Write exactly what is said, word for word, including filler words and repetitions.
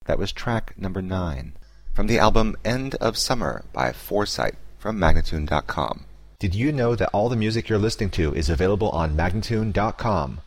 That was track number nine from the album End of Summer by Foresight from Magnatune dot com. Did you know that all the music you're listening to is available on Magnatune dot com?